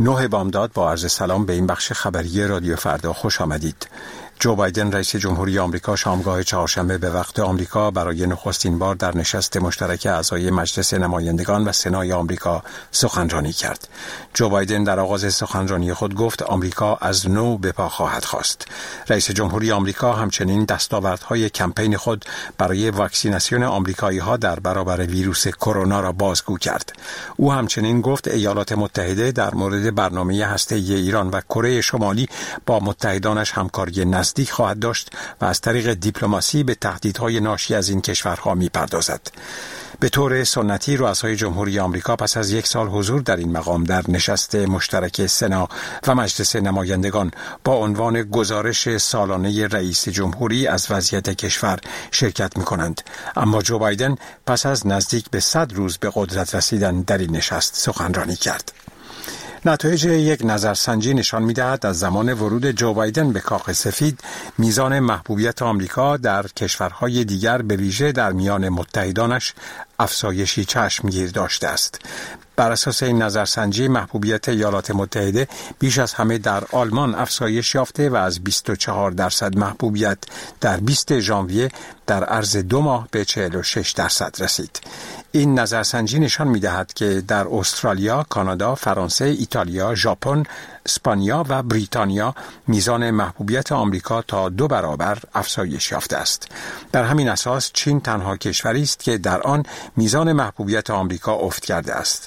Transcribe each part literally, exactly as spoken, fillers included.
نه بامداد با عرض سلام به این بخش خبری رادیو فردا خوش آمدید. جو بایدن رئیس جمهوری آمریکا شامگاه چهارشنبه به وقت آمریکا برای نخستین بار در نشست مشترک اعضای مجلس نمایندگان و سنای آمریکا سخنرانی کرد. جو بایدن در آغاز سخنرانی خود گفت آمریکا از نو به پا خواهد خاست. رئیس جمهوری آمریکا همچنین دستاوردهای کمپین خود برای واکسیناسیون آمریکایی‌ها در برابر ویروس کرونا را بازگو کرد. او همچنین گفت ایالات متحده در مورد برنامه هسته‌ای ایران و کره شمالی با متحدانش همکاری نزدیک خواهد داشت و از طریق دیپلماسی به تهدیدهای ناشی از این کشورها می‌پردازد. به طور سنتی رؤسای جمهوری آمریکا پس از یک سال حضور در این مقام در نشست مشترک سنا و مجلس نمایندگان با عنوان گزارش سالانه رئیس جمهوری از وضعیت کشور شرکت می‌کنند. اما جو بایدن پس از نزدیک به صد روز به قدرت رسیدن در این نشست سخنرانی کرد. نتایج یک نظرسنجی نشان می‌دهد از زمان ورود جو بایدن به کاخ سفید میزان محبوبیت آمریکا در کشورهای دیگر به ویژه در میان متحدانش افزایشی چشمگیر داشته است. بر اساس این نظرسنجی محبوبیت ایالات متحده بیش از همه در آلمان افزایش یافته و از بیست و چهار درصد محبوبیت در بیست ژانویه در عرض دو ماه به چهل و شش درصد رسید. این نظرسنجی نشان می‌دهد که در استرالیا، کانادا، فرانسه، ایتالیا، ژاپن، اسپانیا و بریتانیا میزان محبوبیت آمریکا تا دو برابر افزایش یافته است. بر همین اساس چین تنها کشوری است که در آن میزان محبوبیت آمریکا افت کرده است.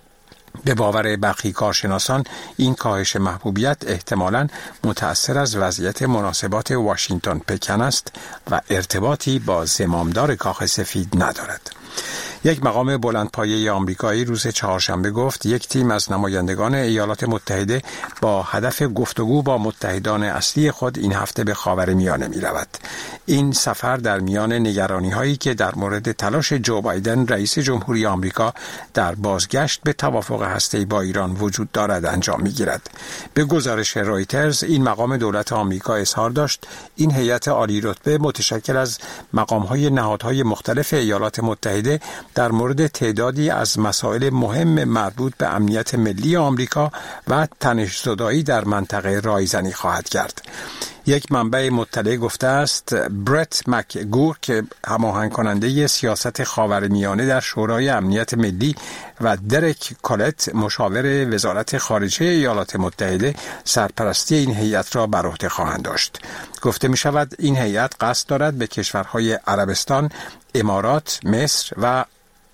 به باور برخی کارشناسان این کاهش محبوبیت احتمالاً متأثر از وضعیت مناسبات واشنگتن پکن است و ارتباطی با زمامدار کاخ سفید ندارد. یک مقام بلندپایه آمریکایی روز چهارشنبه گفت یک تیم از نمایندگان ایالات متحده با هدف گفتگو با متحدان اصلی خود این هفته به خاورمیانه می رود. این سفر در میان نگرانی هایی که در مورد تلاش جو بایدن رئیس جمهوری آمریکا در بازگشت به توافق هسته‌ای با ایران وجود دارد انجام می گیرد. به گزارش رایترز این مقام دولت آمریکا اظهار داشت این هیئت عالی رتبه متشکل از مقام های نهادهای مختلف ایالات متحده در مورد تعدادی از مسائل مهم مربوط به امنیت ملی آمریکا و تنش‌زدایی در منطقه رایزنی خواهد کرد. یک منبع مطلع گفته است برت مکگور که هماهنگ کننده سیاست خاورمیانه در شورای امنیت ملی و درک کالت مشاور وزارت خارجه ایالات متحده سرپرستی این هیئت را بر عهده خواهند داشت. گفته می شود این هیئت قصد دارد به کشورهای عربستان، امارات، مصر و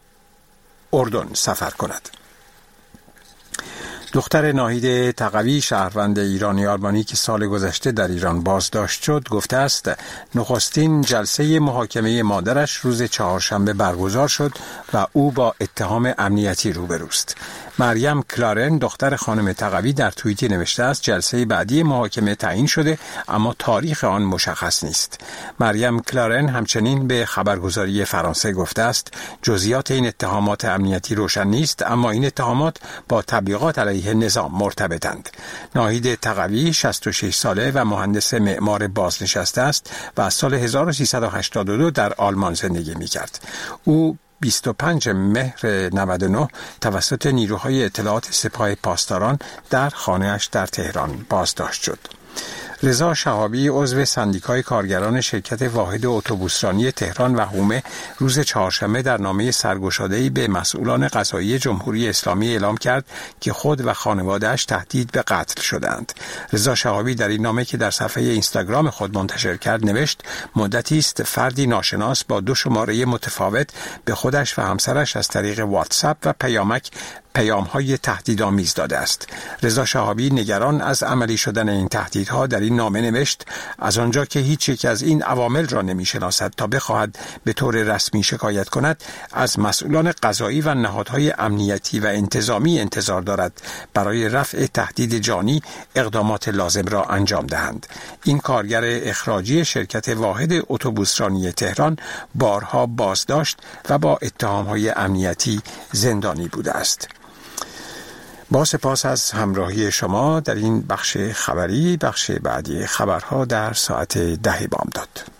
اردن سفر کند. دختر ناهید تقوی شهروند ایرانی آلمانی که سال گذشته در ایران بازداشت شد گفته است نخستین جلسه محاکمه مادرش روز چهارشنبه برگزار شد و او با اتهام امنیتی روبروست. مریم کلارن دختر خانم تقوی در توییتی نوشته است جلسه بعدی محاکمه تعیین شده اما تاریخ آن مشخص نیست. مریم کلارن همچنین به خبرگزاری فرانسه گفته است جزئیات این اتهامات امنیتی روشن نیست اما این اتهامات با تبلیغات علیه نظام مرتبطند. ناهید تقوی شصت و شش ساله و مهندس معمار بازنشسته است و از سال هزار و سیصد و هشتاد و دو در آلمان زندگی می‌کرد. او بیست و پنجم مهر نود و نه توسط نیروهای اطلاعات سپاه پاسداران در خانه‌اش در تهران بازداشت شد. رضا شهابی عضو سندیکای کارگران شرکت واحد اتوبوسرانی تهران و حومه روز چهارشنبه در نامه سرگشاده‌ای به مسئولان قضایی جمهوری اسلامی اعلام کرد که خود و خانواده‌اش تهدید به قتل شدند. رضا شهابی در این نامه که در صفحه اینستاگرام خود منتشر کرد نوشت مدتی است فردی ناشناس با دو شماره متفاوت به خودش و همسرش از طریق واتساپ و پیامک پیام‌های تهدیدآمیز داده است. رضا شهابی نگران از عملی شدن این تهدیدها در این نامه نوشت از آنجا که هیچ یک از این عوامل را نمی‌شناسد تا بخواهد به طور رسمی شکایت کند از مسئولان قضایی و نهادهای امنیتی و انتظامی انتظار دارد برای رفع تهدید جانی اقدامات لازم را انجام دهند. این کارگر اخراجی شرکت واحد اتوبوسرانی تهران بارها بازداشت و با اتهام‌های امنیتی زندانی بوده است. با سپاس از همراهی شما در این بخش خبری. بخش بعدی خبرها در ساعت ده بامداد.